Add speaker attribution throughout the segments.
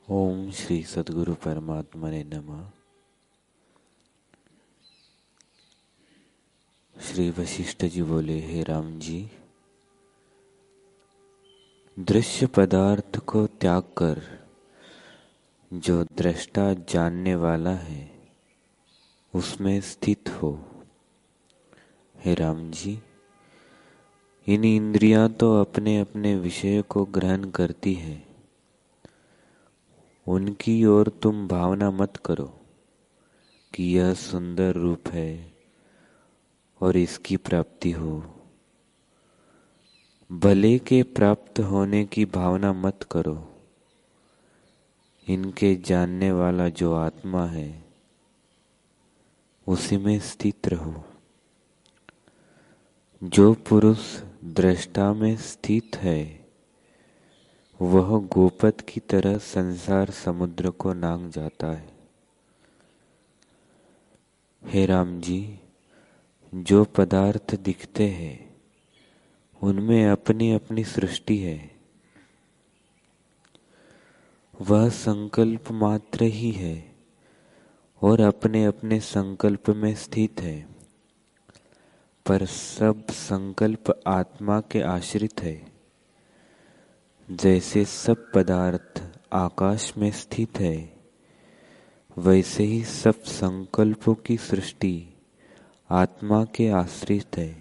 Speaker 1: ओम श्री सद्गुरु परमात्मा ने नमः। श्री वशिष्ठ जी बोले, हे राम जी, दृश्य पदार्थ को त्याग कर जो दृष्टा जानने वाला है उसमें स्थित हो। हे राम जी, इन इंद्रियां तो अपने अपने विषय को ग्रहण करती है, उनकी ओर तुम भावना मत करो कि यह सुंदर रूप है और इसकी प्राप्ति हो। भले के प्राप्त होने की भावना मत करो। इनके जानने वाला जो आत्मा है उसी में स्थित रहो। जो पुरुष दृष्टा में स्थित है वह गोपद की तरह संसार समुद्र को नांग जाता है। हे राम जी, जो पदार्थ दिखते हैं उनमें अपनी अपनी सृष्टि है। वह संकल्प मात्र ही है और अपने अपने संकल्प में स्थित है, पर सब संकल्प आत्मा के आश्रित है। जैसे सब पदार्थ आकाश में स्थित है, वैसे ही सब संकल्पों की सृष्टि आत्मा के आश्रित है।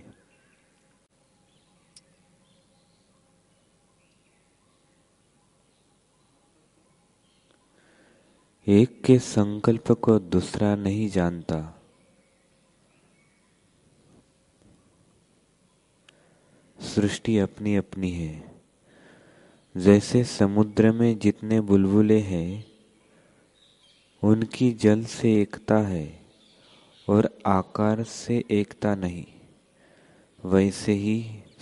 Speaker 1: एक के संकल्प को दूसरा नहीं जानता। सृष्टि अपनी अपनी है। जैसे समुद्र में जितने बुलबुले हैं उनकी जल से एकता है और आकार से एकता नहीं, वैसे ही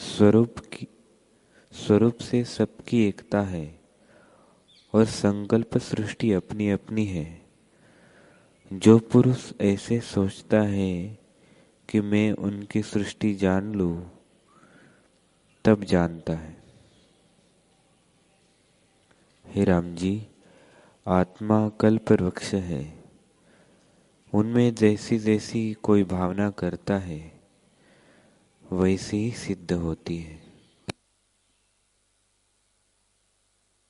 Speaker 1: स्वरूप से सबकी एकता है और संकल्प सृष्टि अपनी अपनी है। जो पुरुष ऐसे सोचता है कि मैं उनकी सृष्टि जान लूं, तब जानता है। हे राम जी, आत्मा कल्प वृक्ष है। उनमें जैसी जैसी कोई भावना करता है वैसी ही सिद्ध होती है।